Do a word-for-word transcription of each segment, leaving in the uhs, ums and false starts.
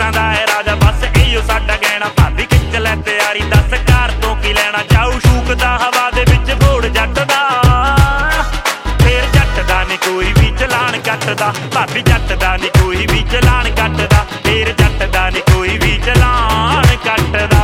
जट्टां दा है राजा बस इहो साडा गहना भाभी खिच लै तैयारी दस कार तो की लेना जाऊ शूकदा हवा दे विच घोड़ जट दा फिर जट दा नी कोई भी चलान कटदा भाभी जट दा नी कोई भी चलान कटदा फिर जट दा नी कोई भी चलान कटदा।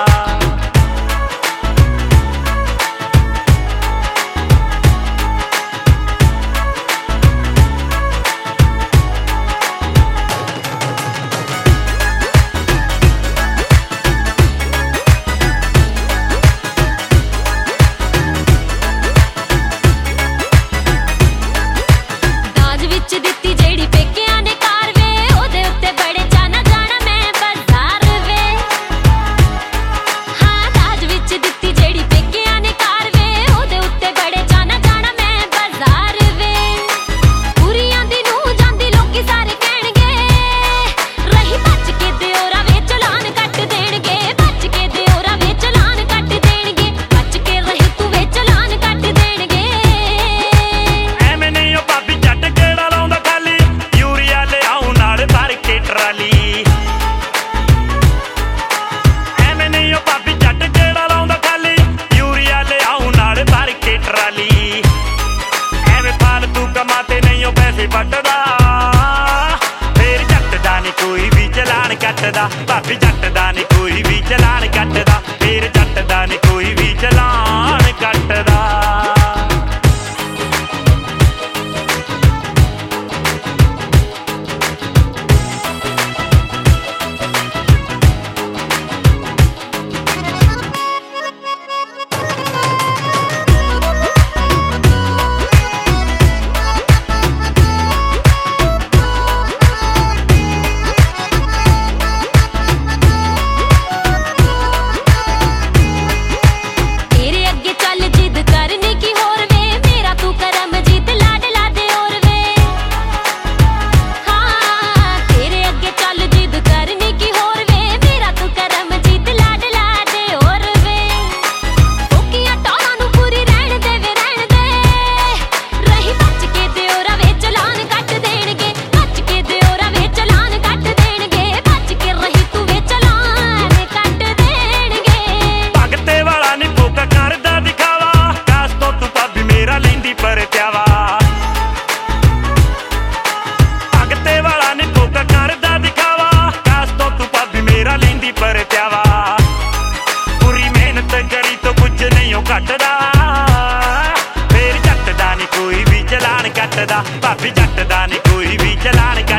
भाभी जट दा नी कोई भी चलान कटदा फिर जट दा नी कोई भी चलान कटदा। भाभी जट दा नी कोई भी चलान कटदा